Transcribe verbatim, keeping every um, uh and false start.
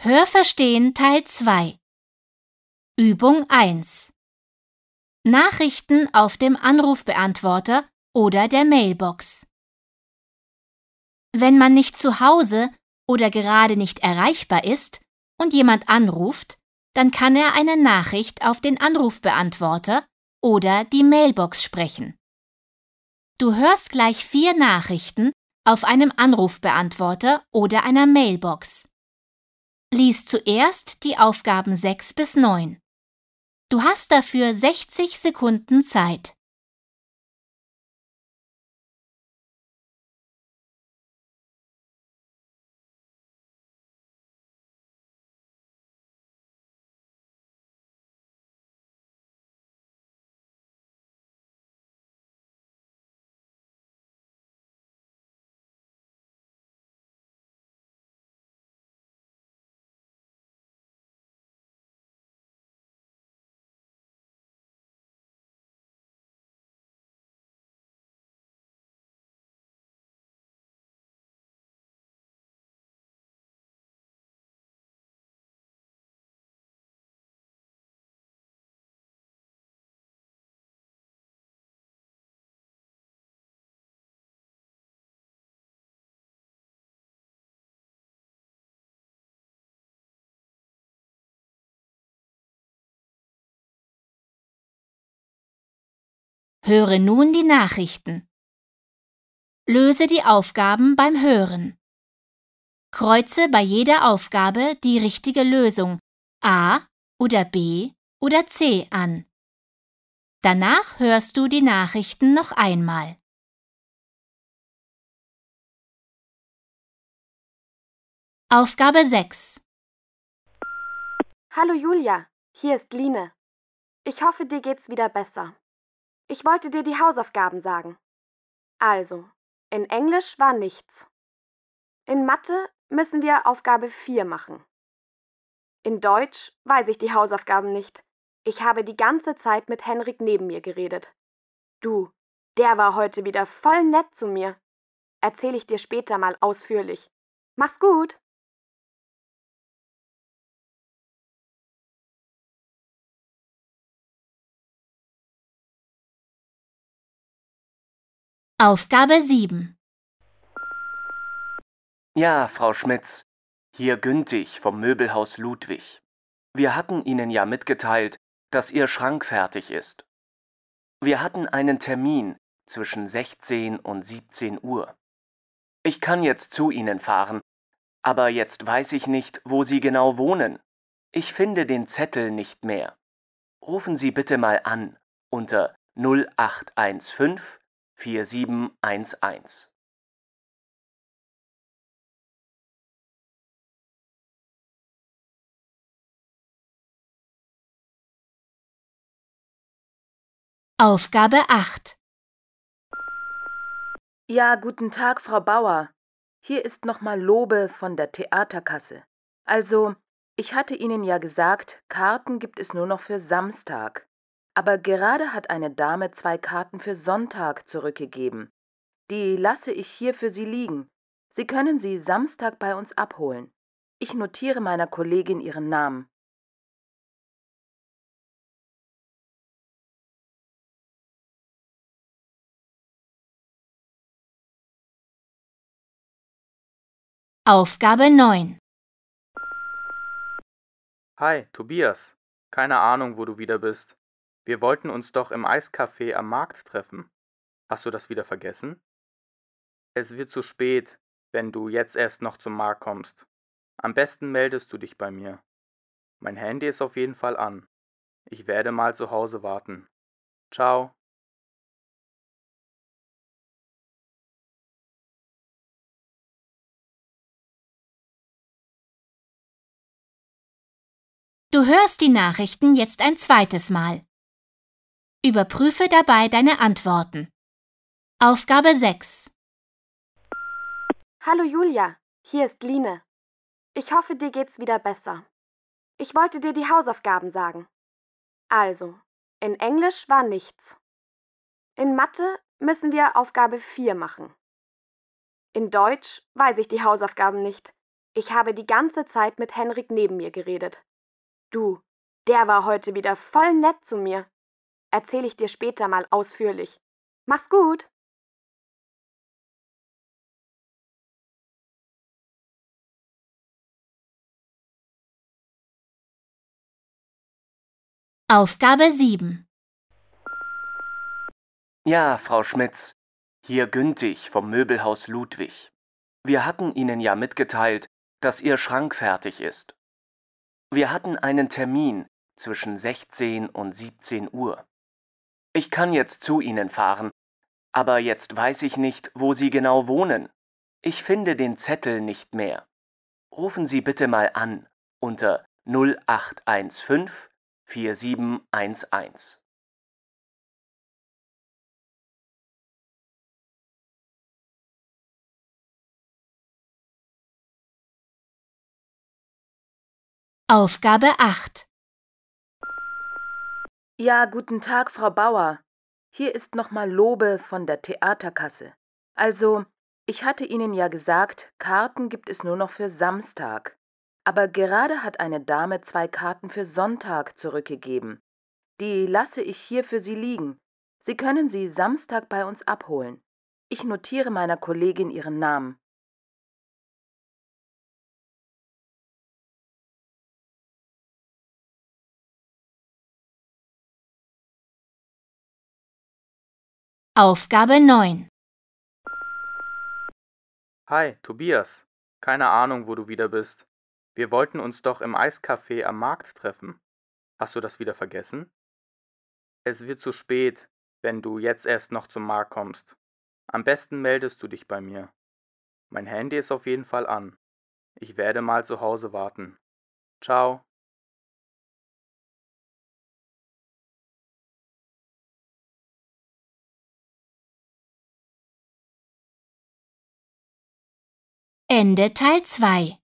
Hörverstehen Teil zwei. Übung eins. Nachrichten auf dem Anrufbeantworter oder der Mailbox. Wenn man nicht zu Hause oder gerade nicht erreichbar ist und jemand anruft, dann kann er eine Nachricht auf den Anrufbeantworter oder die Mailbox sprechen. Du hörst gleich vier Nachrichten auf einem Anrufbeantworter oder einer Mailbox. Lies zuerst die Aufgaben sechs bis neun. Du hast dafür sechzig Sekunden Zeit. Höre nun die Nachrichten. Löse die Aufgaben beim Hören. Kreuze bei jeder Aufgabe die richtige Lösung A oder B oder C an. Danach hörst du die Nachrichten noch einmal. Aufgabe sechs. Hallo Julia, hier ist Line. Ich hoffe, dir geht's wieder besser. Ich wollte dir die Hausaufgaben sagen. Also, in Englisch war nichts. In Mathe müssen wir Aufgabe vier machen. In Deutsch weiß ich die Hausaufgaben nicht. Ich habe die ganze Zeit mit Henrik neben mir geredet. Du, der war heute wieder voll nett zu mir. Erzähle ich dir später mal ausführlich. Mach's gut! Aufgabe sieben. Ja, Frau Schmitz, hier Güntig vom Möbelhaus Ludwig. Wir hatten Ihnen ja mitgeteilt, dass Ihr Schrank fertig ist. Wir hatten einen Termin zwischen sechzehn und siebzehn Uhr. Ich kann jetzt zu Ihnen fahren, aber jetzt weiß ich nicht, wo Sie genau wohnen. Ich finde den Zettel nicht mehr. Rufen Sie bitte mal an unter null acht eins fünf vier sieben eins eins. Aufgabe acht. Ja, guten Tag, Frau Bauer. Hier ist nochmal Lobe von der Theaterkasse. Also, ich hatte Ihnen ja gesagt, Karten gibt es nur noch für Samstag. Aber gerade hat eine Dame zwei Karten für Sonntag zurückgegeben. Die lasse ich hier für Sie liegen. Sie können sie Samstag bei uns abholen. Ich notiere meiner Kollegin Ihren Namen. Aufgabe neun. Hi, Tobias. Keine Ahnung, wo du wieder bist. Wir wollten uns doch im Eiscafé am Markt treffen. Hast du das wieder vergessen? Es wird zu spät, wenn du jetzt erst noch zum Markt kommst. Am besten meldest du dich bei mir. Mein Handy ist auf jeden Fall an. Ich werde mal zu Hause warten. Ciao. Du hörst die Nachrichten jetzt ein zweites Mal. Überprüfe dabei deine Antworten. Aufgabe sechs. Hallo Julia, hier ist Line. Ich hoffe, dir geht's wieder besser. Ich wollte dir die Hausaufgaben sagen. Also, in Englisch war nichts. In Mathe müssen wir Aufgabe vier machen. In Deutsch weiß ich die Hausaufgaben nicht. Ich habe die ganze Zeit mit Henrik neben mir geredet. Du, der war heute wieder voll nett zu mir. Erzähle ich dir später mal ausführlich. Mach's gut! Aufgabe sieben. Ja, Frau Schmitz, hier Güntig vom Möbelhaus Ludwig. Wir hatten Ihnen ja mitgeteilt, dass Ihr Schrank fertig ist. Wir hatten einen Termin zwischen sechzehn und siebzehn Uhr. Ich kann jetzt zu Ihnen fahren, aber jetzt weiß ich nicht, wo Sie genau wohnen. Ich finde den Zettel nicht mehr. Rufen Sie bitte mal an unter null acht eins fünf vier sieben eins eins. Aufgabe acht. Ja, guten Tag, Frau Bauer. Hier ist nochmal Lobe von der Theaterkasse. Also, ich hatte Ihnen ja gesagt, Karten gibt es nur noch für Samstag. Aber gerade hat eine Dame zwei Karten für Sonntag zurückgegeben. Die lasse ich hier für Sie liegen. Sie können sie Samstag bei uns abholen. Ich notiere meiner Kollegin Ihren Namen. Aufgabe neun. Hi, Tobias. Keine Ahnung, wo du wieder bist. Wir wollten uns doch im Eiscafé am Markt treffen. Hast du das wieder vergessen? Es wird zu spät, wenn du jetzt erst noch zum Markt kommst. Am besten meldest du dich bei mir. Mein Handy ist auf jeden Fall an. Ich werde mal zu Hause warten. Ciao. Ende Teil zwei.